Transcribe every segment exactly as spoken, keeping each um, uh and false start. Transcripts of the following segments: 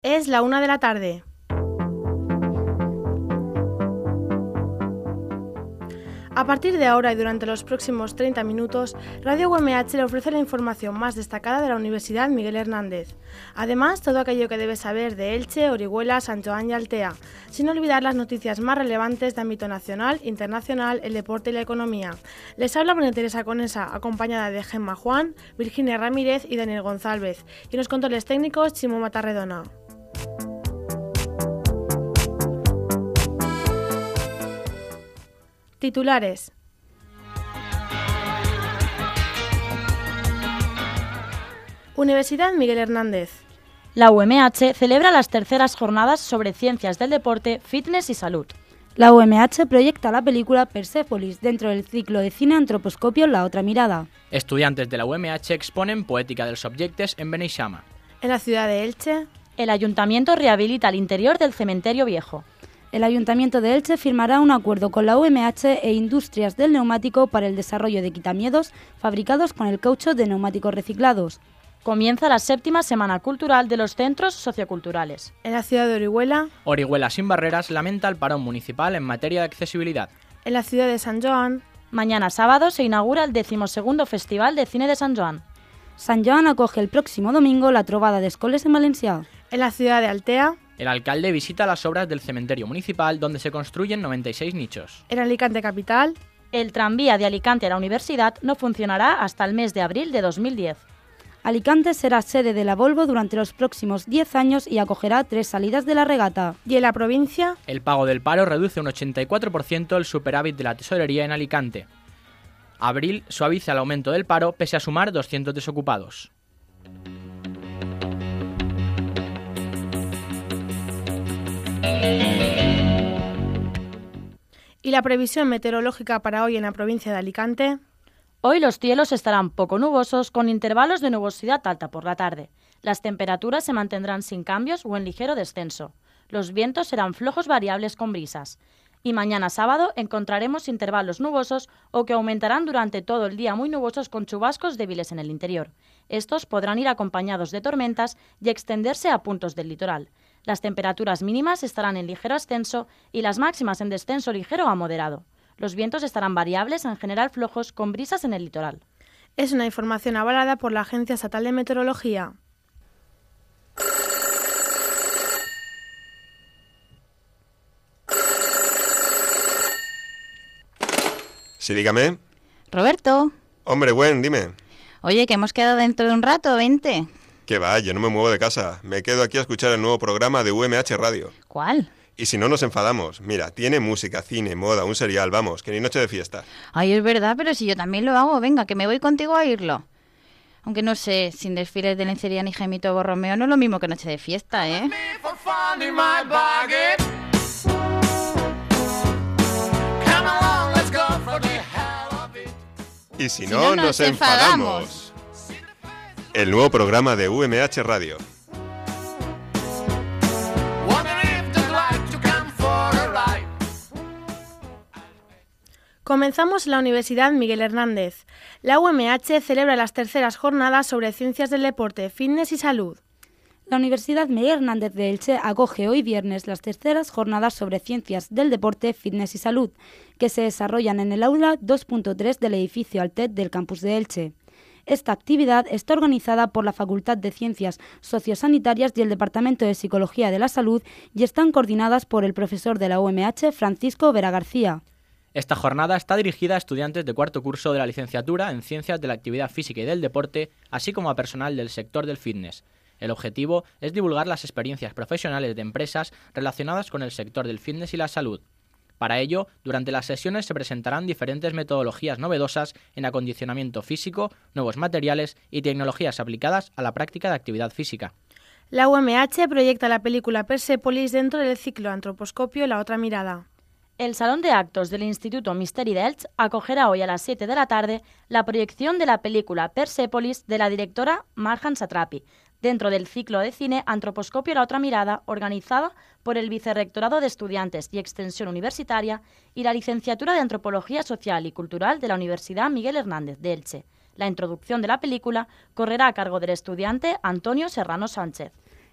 Es la una de la tarde. A partir de ahora y durante los próximos treinta minutos, Radio U M H le ofrece la información más destacada de la Universidad Miguel Hernández. Además, todo aquello que debe saber de Elche, Orihuela, San Joan y Altea, sin olvidar las noticias más relevantes de ámbito nacional, internacional, el deporte y la economía. Les habla María Teresa Conesa, acompañada de Gemma Juan, Virginia Ramírez y Daniel González, y en los controles técnicos Chimo Matarredona. Titulares. Universidad Miguel Hernández. La U M H celebra las terceras jornadas sobre ciencias del deporte, fitness y salud. La U M H proyecta la película Persépolis dentro del ciclo de cine Antroposcopio La Otra Mirada. Estudiantes de la U M H exponen Poética dels Objectes en Beneixama. En la ciudad de Elche, el Ayuntamiento rehabilita el interior del cementerio viejo. El Ayuntamiento de Elche firmará un acuerdo con la U M H e Industrias del Neumático para el desarrollo de quitamiedos fabricados con el caucho de neumáticos reciclados. Comienza la séptima Semana Cultural de los Centros Socioculturales. En la ciudad de Orihuela, Orihuela Sin Barreras lamenta el parón municipal en materia de accesibilidad. En la ciudad de San Joan, mañana sábado se inaugura el decimosegundo Festival de Cine de San Joan. San Joan acoge el próximo domingo la trobada de escoles en Valencià. En la ciudad de Altea, el alcalde visita las obras del cementerio municipal donde se construyen noventa y seis nichos. En Alicante capital, el tranvía de Alicante a la universidad no funcionará hasta el mes de abril de dos mil diez. Alicante será sede de la Volvo durante los próximos diez años y acogerá tres salidas de la regata. Y en la provincia, el pago del paro reduce un ochenta y cuatro por ciento el superávit de la tesorería en Alicante. Abril suaviza el aumento del paro pese a sumar doscientos desocupados. Y la previsión meteorológica para hoy en la provincia de Alicante. Hoy los cielos estarán poco nubosos, con intervalos de nubosidad alta por la tarde. Las temperaturas se mantendrán sin cambios o en ligero descenso. Los vientos serán flojos variables con brisas. Y mañana sábado encontraremos intervalos nubosos o que aumentarán durante todo el día muy nubosos con chubascos débiles en el interior. Estos podrán ir acompañados de tormentas y extenderse a puntos del litoral. Las temperaturas mínimas estarán en ligero ascenso y las máximas en descenso ligero a moderado. Los vientos estarán variables, en general flojos, con brisas en el litoral. Es una información avalada por la Agencia Estatal de Meteorología. Sí, dígame. Roberto. Hombre, Gwen, dime. Oye, que hemos quedado dentro de un rato, vente. Que va, yo no me muevo de casa. Me quedo aquí a escuchar el nuevo programa de U M H Radio. ¿Cuál? Y si no nos enfadamos, mira, tiene música, cine, moda, un serial, vamos, que ni noche de fiesta. Ay, es verdad, pero si yo también lo hago, venga, que me voy contigo a oírlo. Aunque no sé, sin desfiles de lencería ni Jaimito Borromeo no es lo mismo que noche de fiesta, ¿eh? Y si no, si no nos, nos enfadamos. enfadamos. El nuevo programa de U M H Radio. Comenzamos en la Universidad Miguel Hernández. La U M H celebra las terceras jornadas sobre ciencias del deporte, fitness y salud. La Universidad Miguel Hernández de Elche acoge hoy viernes las terceras jornadas sobre ciencias del deporte, fitness y salud, que se desarrollan en el aula dos punto tres del edificio Altet del campus de Elche. Esta actividad está organizada por la Facultad de Ciencias Sociosanitarias y el Departamento de Psicología de la Salud y están coordinadas por el profesor de la U M H, Francisco Vera García. Esta jornada está dirigida a estudiantes de cuarto curso de la licenciatura en Ciencias de la Actividad Física y del Deporte, así como a personal del sector del fitness. El objetivo es divulgar las experiencias profesionales de empresas relacionadas con el sector del fitness y la salud. Para ello, durante las sesiones se presentarán diferentes metodologías novedosas en acondicionamiento físico, nuevos materiales y tecnologías aplicadas a la práctica de actividad física. La U M H proyecta la película Persépolis dentro del ciclo Antroposcopio La Otra Mirada. El Salón de Actos del Instituto Misteri d'Elx acogerá hoy a las siete de la tarde la proyección de la película Persépolis de la directora Marjan Satrapi, dentro del ciclo de cine Antroposcopio La Otra Mirada, organizada por el Vicerrectorado de Estudiantes y Extensión Universitaria y la Licenciatura de Antropología Social y Cultural de la Universidad Miguel Hernández de Elche. La introducción de la película correrá a cargo del estudiante Antonio Serrano Sánchez.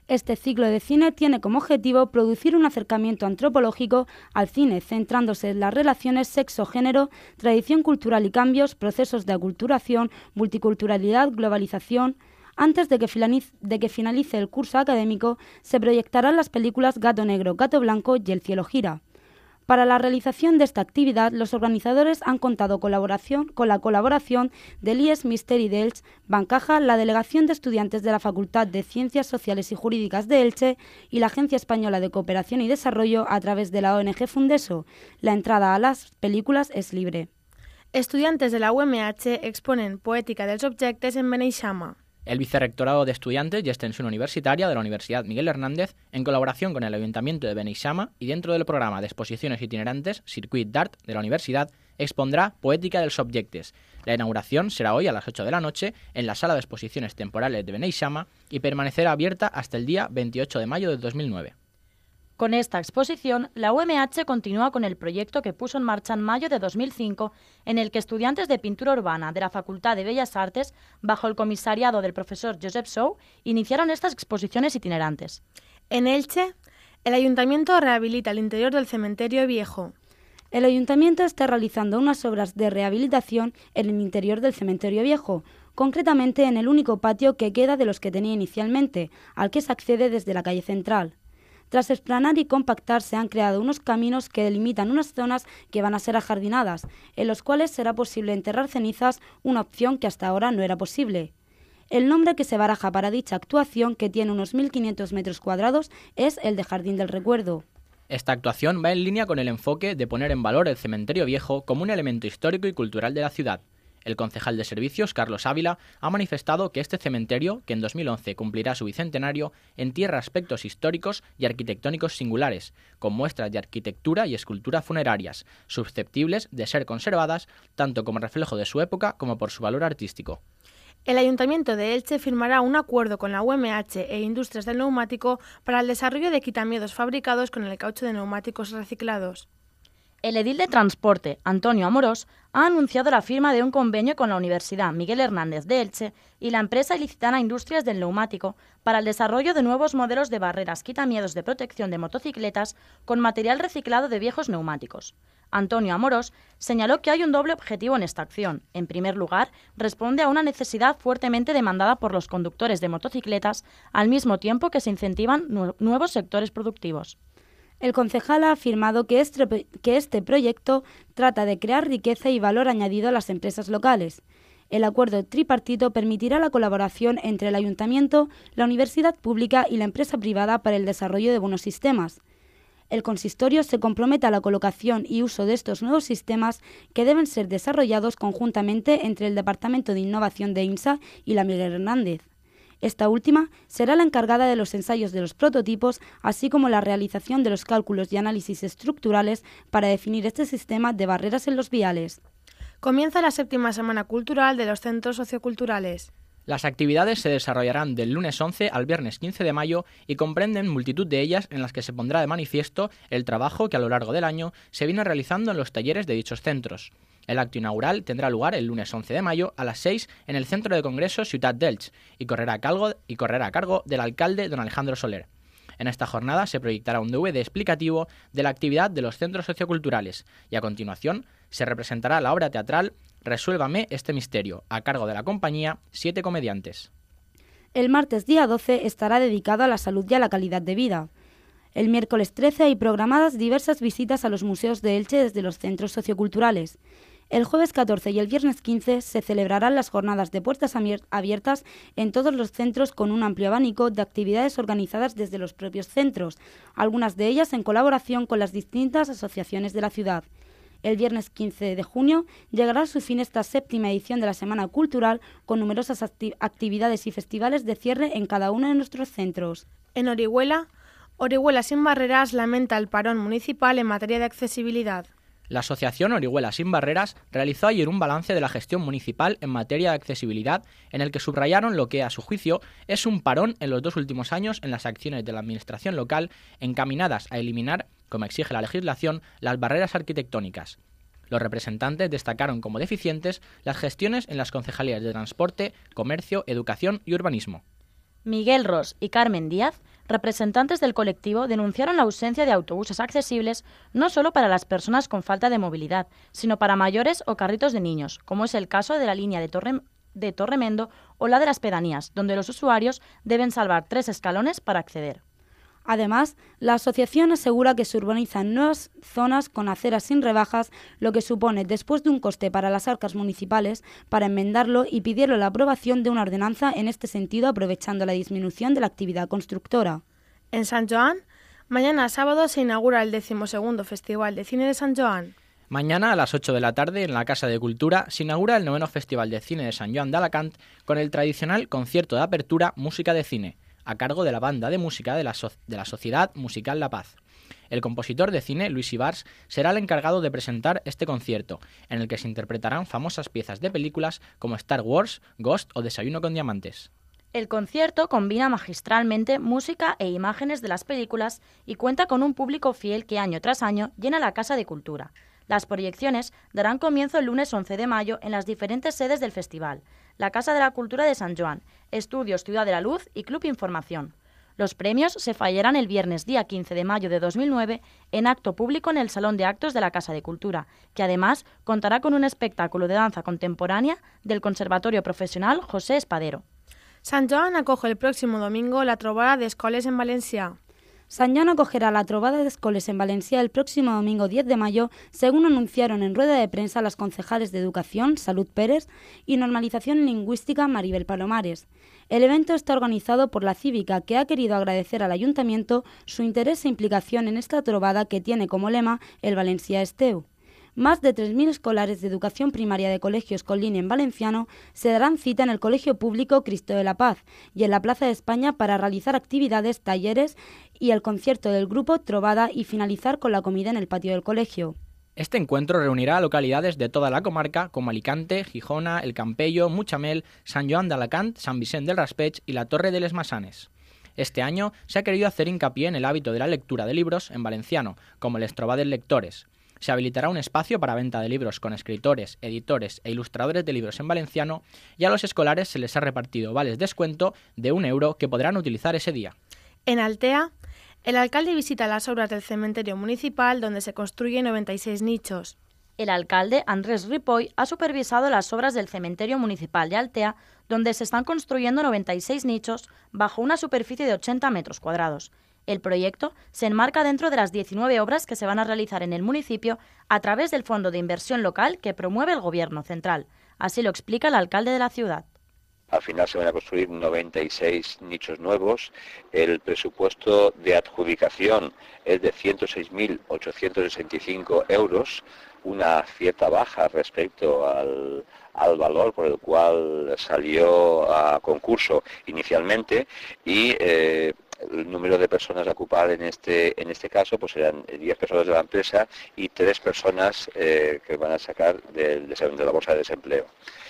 Este ciclo de cine tiene como objetivo producir un acercamiento antropológico al cine, centrándose en las relaciones sexo-género, tradición cultural y cambios, procesos de aculturación, multiculturalidad, globalización. Antes de que, finalice, de que finalice el curso académico, se proyectarán las películas Gato Negro, Gato Blanco y El cielo gira. Para la realización de esta actividad, los organizadores han contado colaboración, con la colaboración del I E S Misteri de Elche, Bancaja, la Delegación de Estudiantes de la Facultad de Ciencias Sociales y Jurídicas de Elche y la Agencia Española de Cooperación y Desarrollo a través de la O N G Fundeso. La entrada a las películas es libre. Estudiantes de la U M H exponen Poética dels objectes en Beneixama. El Vicerrectorado de Estudiantes y Extensión Universitaria de la Universidad Miguel Hernández, en colaboración con el Ayuntamiento de Beneixama y dentro del programa de exposiciones itinerantes Circuit d'Art de la Universidad, expondrá Poética dels Objectes. La inauguración será hoy a las ocho de la noche en la Sala de Exposiciones Temporales de Beneixama y permanecerá abierta hasta el día veintiocho de mayo de dos mil nueve. Con esta exposición, la U M H continúa con el proyecto que puso en marcha en mayo de dos mil cinco, en el que estudiantes de pintura urbana de la Facultad de Bellas Artes, bajo el comisariado del profesor Josep Sou, iniciaron estas exposiciones itinerantes. En Elche, el Ayuntamiento rehabilita el interior del cementerio viejo. El Ayuntamiento está realizando unas obras de rehabilitación en el interior del cementerio viejo, concretamente en el único patio que queda de los que tenía inicialmente, al que se accede desde la calle central. Tras explanar y compactar, se han creado unos caminos que delimitan unas zonas que van a ser ajardinadas, en los cuales será posible enterrar cenizas, una opción que hasta ahora no era posible. El nombre que se baraja para dicha actuación, que tiene unos mil quinientos metros cuadrados, es el de Jardín del Recuerdo. Esta actuación va en línea con el enfoque de poner en valor el cementerio viejo como un elemento histórico y cultural de la ciudad. El concejal de servicios, Carlos Ávila, ha manifestado que este cementerio, que en dos mil once cumplirá su bicentenario, entierra aspectos históricos y arquitectónicos singulares, con muestras de arquitectura y escultura funerarias, susceptibles de ser conservadas tanto como reflejo de su época como por su valor artístico. El Ayuntamiento de Elche firmará un acuerdo con la U M H e Industrias del Neumático para el desarrollo de quitamiedos fabricados con el caucho de neumáticos reciclados. El edil de Transporte, Antonio Amorós, ha anunciado la firma de un convenio con la Universidad Miguel Hernández de Elche y la empresa ilicitana Industrias del Neumático para el desarrollo de nuevos modelos de barreras quitamiedos de protección de motocicletas con material reciclado de viejos neumáticos. Antonio Amorós señaló que hay un doble objetivo en esta acción. En primer lugar, responde a una necesidad fuertemente demandada por los conductores de motocicletas, al mismo tiempo que se incentivan nu- nuevos sectores productivos. El concejal ha afirmado que este, que este proyecto trata de crear riqueza y valor añadido a las empresas locales. El acuerdo tripartito permitirá la colaboración entre el Ayuntamiento, la Universidad Pública y la empresa privada para el desarrollo de buenos sistemas. El consistorio se compromete a la colocación y uso de estos nuevos sistemas que deben ser desarrollados conjuntamente entre el Departamento de Innovación de INSA y la Miguel Hernández. Esta última será la encargada de los ensayos de los prototipos, así como la realización de los cálculos y análisis estructurales para definir este sistema de barreras en los viales. Comienza la séptima Semana Cultural de los Centros Socioculturales. Las actividades se desarrollarán del lunes once al viernes quince de mayo y comprenden multitud de ellas en las que se pondrá de manifiesto el trabajo que a lo largo del año se viene realizando en los talleres de dichos centros. El acto inaugural tendrá lugar el lunes once de mayo a las seis en el Centro de Congresos Ciutat d'Elx y correrá a cargo, y correrá a cargo del alcalde don Alejandro Soler. En esta jornada se proyectará un D V D explicativo de la actividad de los centros socioculturales y a continuación se representará la obra teatral Resuélvame este misterio, a cargo de la compañía Siete Comediantes. El martes día doce estará dedicado a la salud y a la calidad de vida. El miércoles trece hay programadas diversas visitas a los museos de Elche desde los centros socioculturales. El jueves catorce y el viernes quince se celebrarán las jornadas de puertas abiertas en todos los centros con un amplio abanico de actividades organizadas desde los propios centros, algunas de ellas en colaboración con las distintas asociaciones de la ciudad. El viernes quince de junio llegará a su fin esta séptima edición de la Semana Cultural con numerosas acti- actividades y festivales de cierre en cada uno de nuestros centros. En Orihuela, Orihuela Sin Barreras lamenta el parón municipal en materia de accesibilidad. La Asociación Orihuela Sin Barreras realizó ayer un balance de la gestión municipal en materia de accesibilidad en el que subrayaron lo que, a su juicio, es un parón en los dos últimos años en las acciones de la administración local encaminadas a eliminar, como exige la legislación, las barreras arquitectónicas. Los representantes destacaron como deficientes las gestiones en las concejalías de Transporte, Comercio, Educación y Urbanismo. Miguel Ros y Carmen Díaz representantes del colectivo denunciaron la ausencia de autobuses accesibles no solo para las personas con falta de movilidad, sino para mayores o carritos de niños, como es el caso de la línea de, Torre, de Torremendo o la de las pedanías, donde los usuarios deben salvar tres escalones para acceder. Además, la asociación asegura que se urbanizan nuevas zonas con aceras sin rebajas, lo que supone, después de un coste para las arcas municipales, para enmendarlo y pidieron la aprobación de una ordenanza en este sentido, aprovechando la disminución de la actividad constructora. En San Joan, mañana sábado se inaugura el decimosegundo Festival de Cine de San Joan. Mañana a las ocho de la tarde en la Casa de Cultura se inaugura el noveno Festival de Cine de San Joan de Alacant con el tradicional concierto de apertura Música de Cine, a cargo de la banda de música de la, so- de la Sociedad Musical La Paz. El compositor de cine, Luis Ibars, será el encargado de presentar este concierto, en el que se interpretarán famosas piezas de películas como Star Wars, Ghost o Desayuno con Diamantes. El concierto combina magistralmente música e imágenes de las películas y cuenta con un público fiel que año tras año llena la Casa de Cultura. Las proyecciones darán comienzo el lunes once de mayo en las diferentes sedes del festival: la Casa de la Cultura de San Joan, Estudios Ciudad de la Luz y Club Información. Los premios se fallarán el viernes día quince de mayo de dos mil nueve en acto público en el Salón de Actos de la Casa de Cultura, que además contará con un espectáculo de danza contemporánea del Conservatorio Profesional José Espadero. Sant Joan acoge el próximo domingo la trobada de escoles en Valencia. Sant Joan acogerá la trobada de escoles en Valencia el próximo domingo diez de mayo, según anunciaron en rueda de prensa las concejales de Educación, Salud Pérez, y Normalización Lingüística, Maribel Palomares. El evento está organizado por la Cívica, que ha querido agradecer al Ayuntamiento su interés e implicación en esta trobada que tiene como lema el Valencià Esteu. Más de tres mil escolares de educación primaria de colegios con línea en valenciano se darán cita en el Colegio Público Cristo de la Paz y en la Plaza de España para realizar actividades, talleres y el concierto del grupo Trobada y finalizar con la comida en el patio del colegio. Este encuentro reunirá a localidades de toda la comarca como Alicante, Gijona, El Campello, Mutxamel, Sant Joan d'Alacant, Sant Vicent del Raspeig y la Torre de les Masanes. Este año se ha querido hacer hincapié en el hábito de la lectura de libros en valenciano, como les trobades lectores. Se habilitará un espacio para venta de libros con escritores, editores e ilustradores de libros en valenciano y a los escolares se les ha repartido vales descuento de un euro que podrán utilizar ese día. En Altea, el alcalde visita las obras del cementerio municipal donde se construyen noventa y seis nichos. El alcalde, Andrés Ripoll, ha supervisado las obras del cementerio municipal de Altea, donde se están construyendo noventa y seis nichos bajo una superficie de ochenta metros cuadrados. El proyecto se enmarca dentro de las diecinueve obras que se van a realizar en el municipio a través del Fondo de Inversión Local que promueve el Gobierno central. Así lo explica el alcalde de la ciudad. Al final se van a construir noventa y seis nichos nuevos. El presupuesto de adjudicación es de ciento seis mil ochocientos sesenta y cinco euros, una cierta baja respecto al, al valor por el cual salió a concurso inicialmente y eh, el número de personas a ocupar en este en este caso pues serán diez personas de la empresa y tres personas eh, que van a sacar del, de la bolsa de desempleo.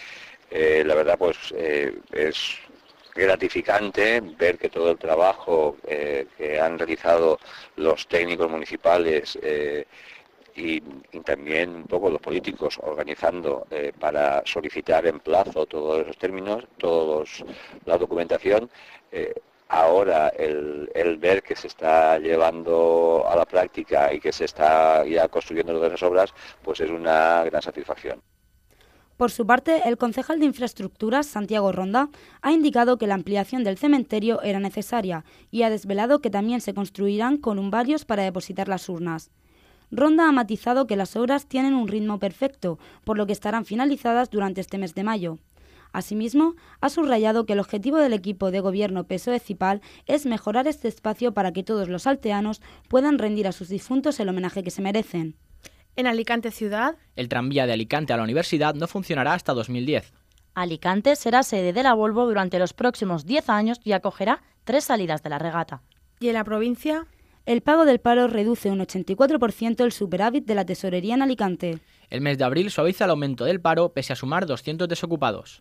Eh, la verdad pues eh, es gratificante ver que todo el trabajo eh, que han realizado los técnicos municipales eh, y, y también un poco los políticos organizando eh, para solicitar en plazo todos esos términos, toda la documentación. Eh, Ahora el, el ver que se está llevando a la práctica y que se está ya construyendo todas esas obras, pues es una gran satisfacción. Por su parte, el concejal de Infraestructuras, Santiago Ronda, ha indicado que la ampliación del cementerio era necesaria y ha desvelado que también se construirán columbarios para depositar las urnas. Ronda ha matizado que las obras tienen un ritmo perfecto, por lo que estarán finalizadas durante este mes de mayo. Asimismo, ha subrayado que el objetivo del equipo de gobierno P S O E-Cipal es mejorar este espacio para que todos los alteanos puedan rendir a sus difuntos el homenaje que se merecen. En Alicante ciudad, el tranvía de Alicante a la universidad no funcionará hasta dos mil diez. Alicante será sede de la Volvo durante los próximos diez años y acogerá tres salidas de la regata. ¿Y en la provincia? El pago del paro reduce un ochenta y cuatro por ciento el superávit de la tesorería en Alicante. El mes de abril suaviza el aumento del paro pese a sumar doscientos desocupados.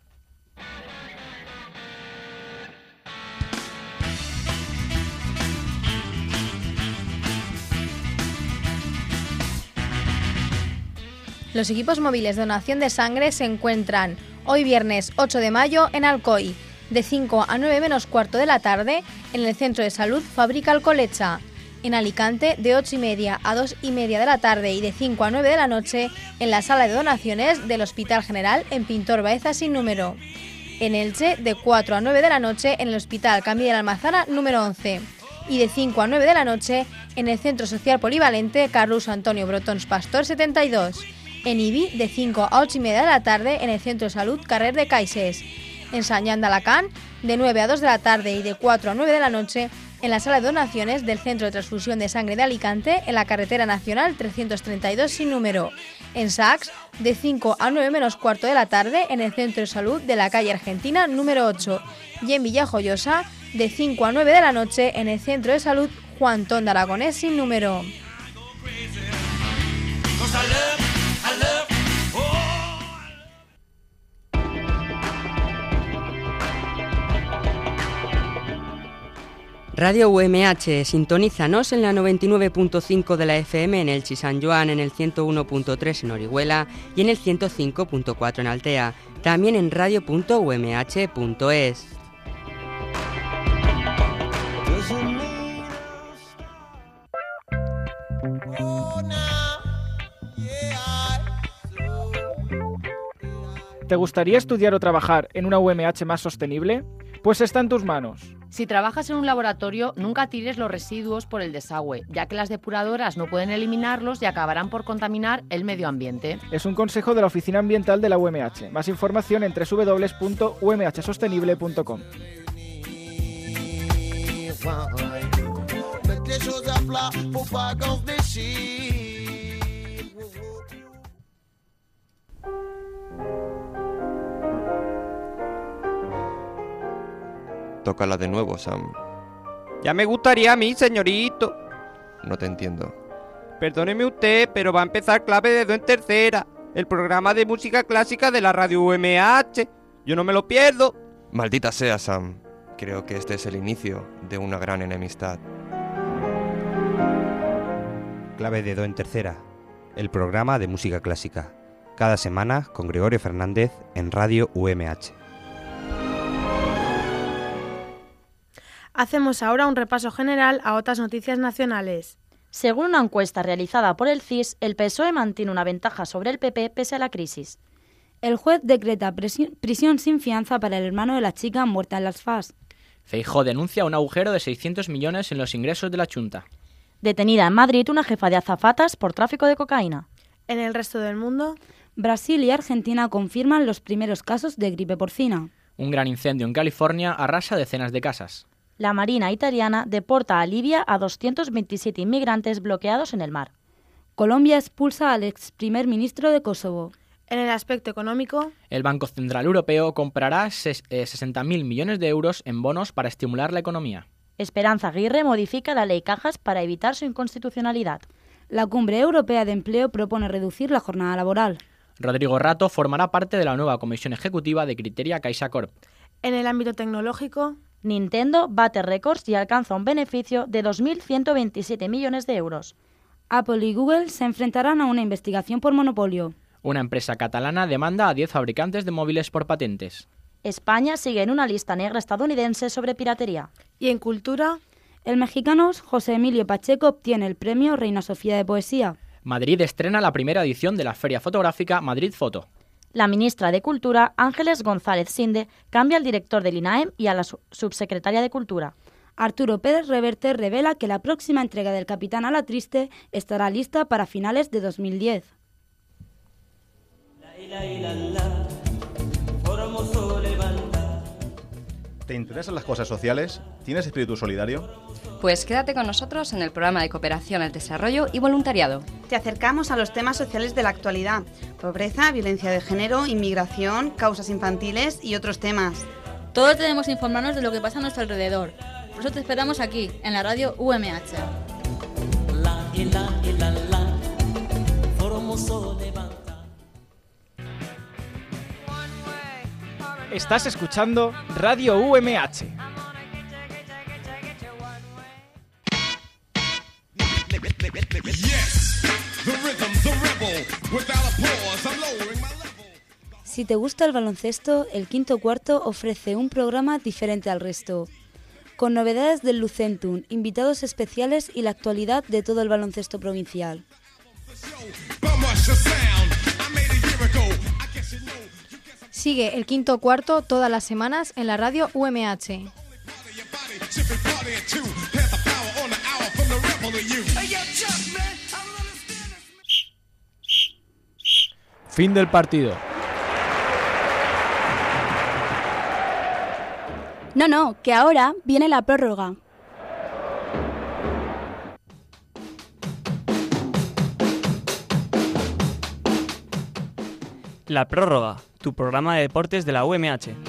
Los equipos móviles de donación de sangre se encuentran hoy viernes ocho de mayo en Alcoy. De cinco a nueve menos cuarto de la tarde, en el Centro de Salud Fábrica Alcolecha. En Alicante, de ocho y media a dos y media de la tarde y de cinco a nueve de la noche, en la sala de donaciones del Hospital General en Pintor Baeza sin número. En Elche, de cuatro a nueve de la noche, en el Hospital Camí de la Almazara número once. Y de cinco a nueve de la noche, en el Centro Social Polivalente Carlos Antonio Brotons Pastor setenta y dos. En Ibi, de cinco a ocho y media de la tarde, en el Centro de Salud Carrer de Caixes. En Sant Jan d'Alacant, de nueve a dos de la tarde y de cuatro a nueve de la noche, en la sala de donaciones del Centro de Transfusión de Sangre de Alicante, en la Carretera Nacional trescientos treinta y dos sin número. En Sax, de cinco a nueve menos cuarto de la tarde, en el Centro de Salud de la Calle Argentina número ocho. Y en Villajoyosa, de cinco a nueve de la noche, en el Centro de Salud Juan Ton de Aragonés sin número. Radio U M H, sintonízanos en la noventa y nueve punto cinco de la F M en Elche y San Joan, en el ciento uno punto tres en Orihuela y en el ciento cinco punto cuatro en Altea. También en radio punto u m h punto es. ¿Te gustaría estudiar o trabajar en una U M H más sostenible? Pues está en tus manos. Si trabajas en un laboratorio, nunca tires los residuos por el desagüe, ya que las depuradoras no pueden eliminarlos y acabarán por contaminar el medio ambiente. Es un consejo de la Oficina Ambiental de la U M H. Más información en doble u doble u doble u punto u m h sostenible punto com. Tócala de nuevo, Sam. Ya me gustaría a mí, señorito. No te entiendo. Perdóneme usted, pero va a empezar Clave de Do en Tercera, el programa de música clásica de la radio U M H. Yo no me lo pierdo. Maldita sea, Sam. Creo que este es el inicio de una gran enemistad. Clave de Do en Tercera, el programa de música clásica. Cada semana con Gregorio Fernández en Radio U M H. Hacemos ahora un repaso general a otras noticias nacionales. Según una encuesta realizada por el C I S, el P S O E mantiene una ventaja sobre el P P pese a la crisis. El juez decreta prisión sin fianza para el hermano de la chica muerta en las F A S. Feijóo denuncia un agujero de seiscientos millones en los ingresos de la Xunta. Detenida en Madrid una jefa de azafatas por tráfico de cocaína. En el resto del mundo, Brasil y Argentina confirman los primeros casos de gripe porcina. Un gran incendio en California arrasa decenas de casas. La Marina italiana deporta a Libia a doscientos veintisiete inmigrantes bloqueados en el mar. Colombia expulsa al ex primer ministro de Kosovo. En el aspecto económico, el Banco Central Europeo comprará sesenta mil millones de euros en bonos para estimular la economía. Esperanza Aguirre modifica la ley Cajas para evitar su inconstitucionalidad. La Cumbre Europea de Empleo propone reducir la jornada laboral. Rodrigo Rato formará parte de la nueva comisión ejecutiva de Criteria CaixaCorp. En el ámbito tecnológico, Nintendo bate récords y alcanza un beneficio de dos mil ciento veintisiete millones de euros. Apple y Google se enfrentarán a una investigación por monopolio. Una empresa catalana demanda a diez fabricantes de móviles por patentes. España sigue en una lista negra estadounidense sobre piratería. Y en cultura, el mexicano José Emilio Pacheco obtiene el premio Reina Sofía de Poesía. Madrid estrena la primera edición de la feria fotográfica Madrid Foto. La ministra de Cultura, Ángeles González Sinde, cambia al director del INAEM y a la subsecretaria de Cultura. Arturo Pérez Reverte revela que la próxima entrega del Capitán a la Triste estará lista para finales de dos mil diez. ¿Te interesan las cosas sociales? ¿Tienes espíritu solidario? Pues quédate con nosotros en el programa de cooperación al desarrollo y voluntariado. Te acercamos a los temas sociales de la actualidad: pobreza, violencia de género, inmigración, causas infantiles y otros temas. Todos debemos informarnos de lo que pasa a nuestro alrededor. Por eso te esperamos aquí, en la radio U M H. Estás escuchando Radio U M H. Si te gusta el baloncesto, el Quinto Cuarto ofrece un programa diferente al resto, con novedades del Lucentum, invitados especiales y la actualidad de todo el baloncesto provincial. Sigue el Quinto Cuarto todas las semanas en la radio U M H. Fin del partido. No, no, que ahora viene la prórroga. La prórroga, tu programa de deportes de la U M H.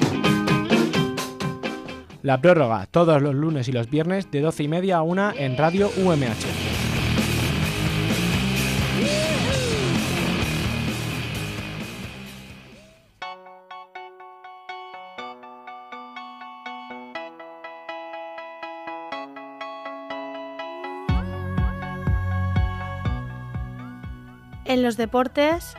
La prórroga, todos los lunes y los viernes de doce y media a una en Radio U M H. En los deportes,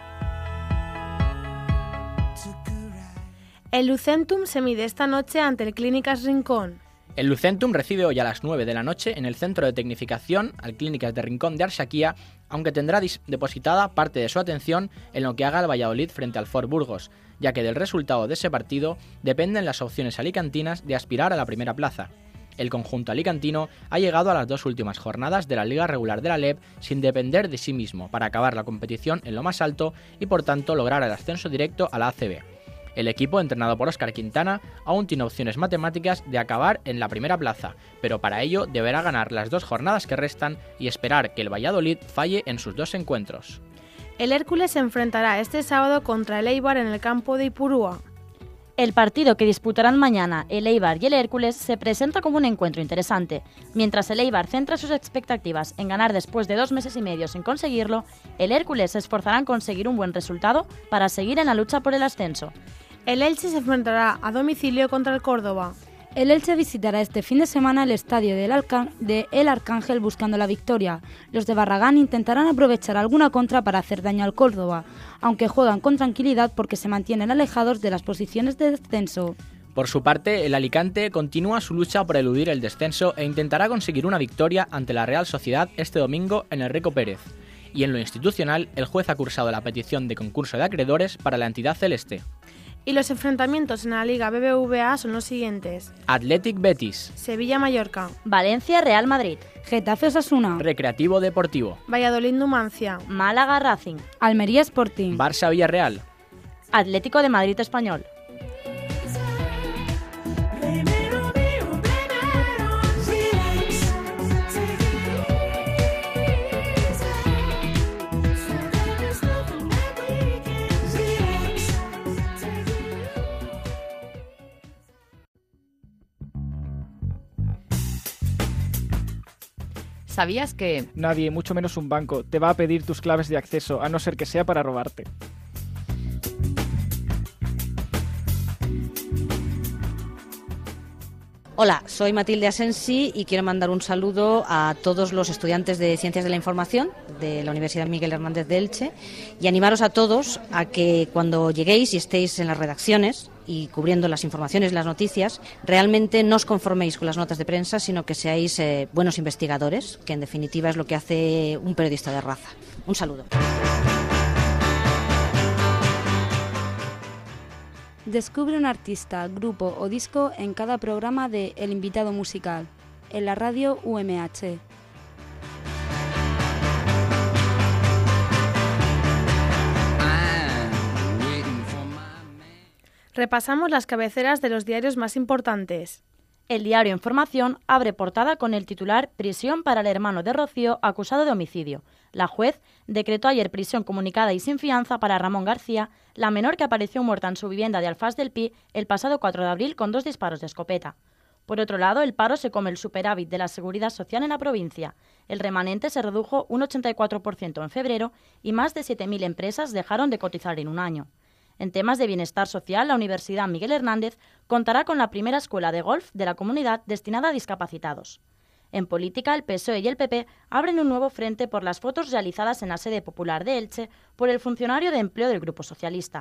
el Lucentum se mide esta noche ante el Clínicas Rincón. El Lucentum recibe hoy a las nueve de la noche en el Centro de Tecnificación al Clínicas de Rincón de Arsaquía, aunque tendrá depositada parte de su atención en lo que haga el Valladolid frente al Ford Burgos, ya que del resultado de ese partido dependen las opciones alicantinas de aspirar a la primera plaza. El conjunto alicantino ha llegado a las dos últimas jornadas de la Liga Regular de la L E B sin depender de sí mismo para acabar la competición en lo más alto y por tanto lograr el ascenso directo a la A C B. El equipo, entrenado por Óscar Quintana, aún tiene opciones matemáticas de acabar en la primera plaza, pero para ello deberá ganar las dos jornadas que restan y esperar que el Valladolid falle en sus dos encuentros. El Hércules se enfrentará este sábado contra el Eibar en el campo de Ipurúa. El partido que disputarán mañana el Eibar y el Hércules se presenta como un encuentro interesante. Mientras el Eibar centra sus expectativas en ganar después de dos meses y medio sin conseguirlo, el Hércules se esforzará en conseguir un buen resultado para seguir en la lucha por el ascenso. El Elche se enfrentará a domicilio contra el Córdoba. El Elche visitará este fin de semana el estadio del Alca- de El Arcángel buscando la victoria. Los de Barragán intentarán aprovechar alguna contra para hacer daño al Córdoba, aunque juegan con tranquilidad porque se mantienen alejados de las posiciones de descenso. Por su parte, el Alicante continúa su lucha por eludir el descenso e intentará conseguir una victoria ante la Real Sociedad este domingo en el Rico Pérez. Y en lo institucional, el juez ha cursado la petición de concurso de acreedores para la entidad celeste. Y los enfrentamientos en la Liga B B V A son los siguientes: Athletic Betis, Sevilla-Mallorca, Valencia-Real Madrid, Getafe-Osasuna, Recreativo Deportivo, Valladolid-Numancia, Málaga-Racing, Almería-Sporting, Barça-Villarreal, Atlético de Madrid Español. ¿Sabías que...? Nadie, mucho menos un banco, te va a pedir tus claves de acceso, a no ser que sea para robarte. Hola, soy Matilde Asensi y quiero mandar un saludo a todos los estudiantes de Ciencias de la Información de la Universidad Miguel Hernández de Elche y animaros a todos a que cuando lleguéis y estéis en las redacciones y cubriendo las informaciones, las noticias, realmente no os conforméis con las notas de prensa, sino que seáis eh, buenos investigadores, que en definitiva es lo que hace un periodista de raza. Un saludo. Descubre un artista, grupo o disco en cada programa de El Invitado Musical, en la radio U M H. Repasamos las cabeceras de los diarios más importantes. El diario Información abre portada con el titular Prisión para el hermano de Rocío acusado de homicidio. La juez decretó ayer prisión comunicada y sin fianza para Ramón García, la menor que apareció muerta en su vivienda de Alfás del Pi el pasado cuatro de abril con dos disparos de escopeta. Por otro lado, el paro se come el superávit de la Seguridad Social en la provincia. El remanente se redujo un ochenta y cuatro por ciento en febrero y más de siete mil empresas dejaron de cotizar en un año. En temas de bienestar social, la Universidad Miguel Hernández contará con la primera escuela de golf de la comunidad destinada a discapacitados. En política, el P S O E y el P P abren un nuevo frente por las fotos realizadas en la sede popular de Elche por el funcionario de empleo del Grupo Socialista.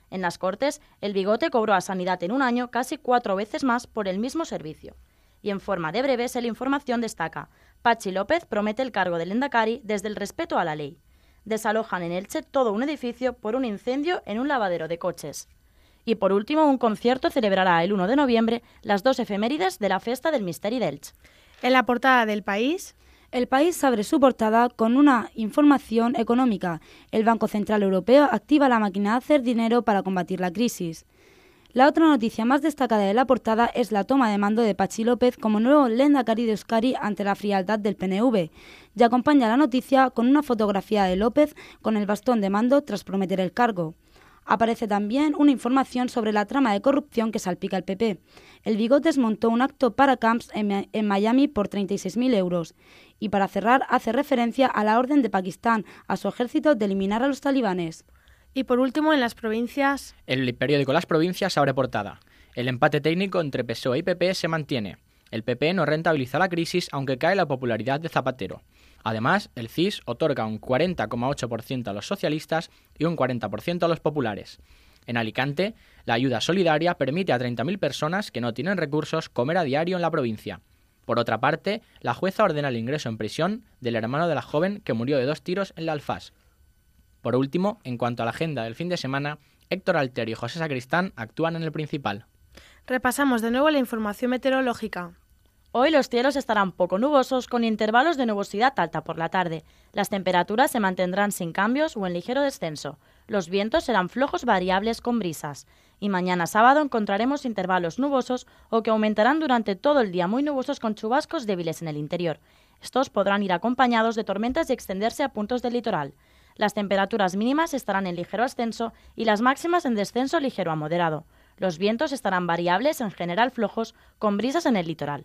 En las Cortes, el Bigote cobró a Sanidad en un año casi cuatro veces más por el mismo servicio. Y en forma de breves, la información destaca: Patxi López promete el cargo del Lehendakari desde el respeto a la ley. Desalojan en Elche todo un edificio por un incendio en un lavadero de coches. Y por último, un concierto celebrará el uno de noviembre las dos efemérides de la Festa del Misteri d'Elx. En la portada del País... El País abre su portada con una información económica. El Banco Central Europeo activa la máquina de hacer dinero para combatir la crisis. La otra noticia más destacada de la portada es la toma de mando de Patxi López como nuevo Lehendakari de Euskadi ante la frialdad del P N V. Y acompaña la noticia con una fotografía de López con el bastón de mando tras prometer el cargo. Aparece también una información sobre la trama de corrupción que salpica el P P. El Bigotes montó un acto para Camps en, en Miami por treinta y seis mil euros. Y para cerrar, hace referencia a la orden de Pakistán a su ejército de eliminar a los talibanes. Y por último, en las provincias... El periódico Las Provincias abre portada. El empate técnico entre P S O E y P P se mantiene. El P P no rentabiliza la crisis, aunque cae la popularidad de Zapatero. Además, el C I S otorga un cuarenta coma ocho por ciento a los socialistas y un cuarenta por ciento a los populares. En Alicante, la ayuda solidaria permite a treinta mil personas que no tienen recursos comer a diario en la provincia. Por otra parte, la jueza ordena el ingreso en prisión del hermano de la joven que murió de dos tiros en la Alfás. Por último, en cuanto a la agenda del fin de semana, Héctor Alterio y José Sacristán actúan en el Principal. Repasamos de nuevo la información meteorológica. Hoy los cielos estarán poco nubosos con intervalos de nubosidad alta por la tarde. Las temperaturas se mantendrán sin cambios o en ligero descenso. Los vientos serán flojos variables con brisas. Y mañana sábado encontraremos intervalos nubosos o que aumentarán durante todo el día muy nubosos con chubascos débiles en el interior. Estos podrán ir acompañados de tormentas y extenderse a puntos del litoral. Las temperaturas mínimas estarán en ligero ascenso y las máximas en descenso ligero a moderado. Los vientos estarán variables, en general flojos, con brisas en el litoral.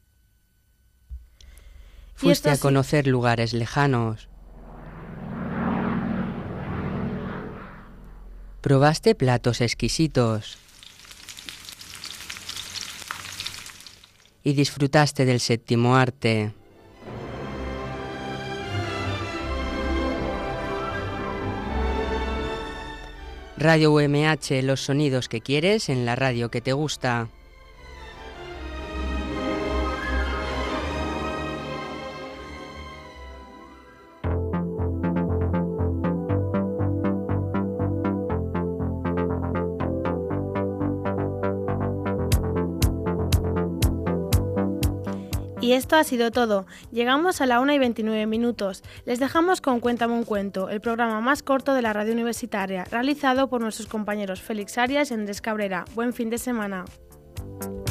Fuiste a conocer lugares lejanos. Probaste platos exquisitos. Y disfrutaste del séptimo arte. Radio U M H, los sonidos que quieres en la radio que te gusta. Y esto ha sido todo. Llegamos a la una y veintinueve minutos. Les dejamos con Cuéntame un cuento, el programa más corto de la radio universitaria, realizado por nuestros compañeros Félix Arias y Andrés Cabrera. Buen fin de semana.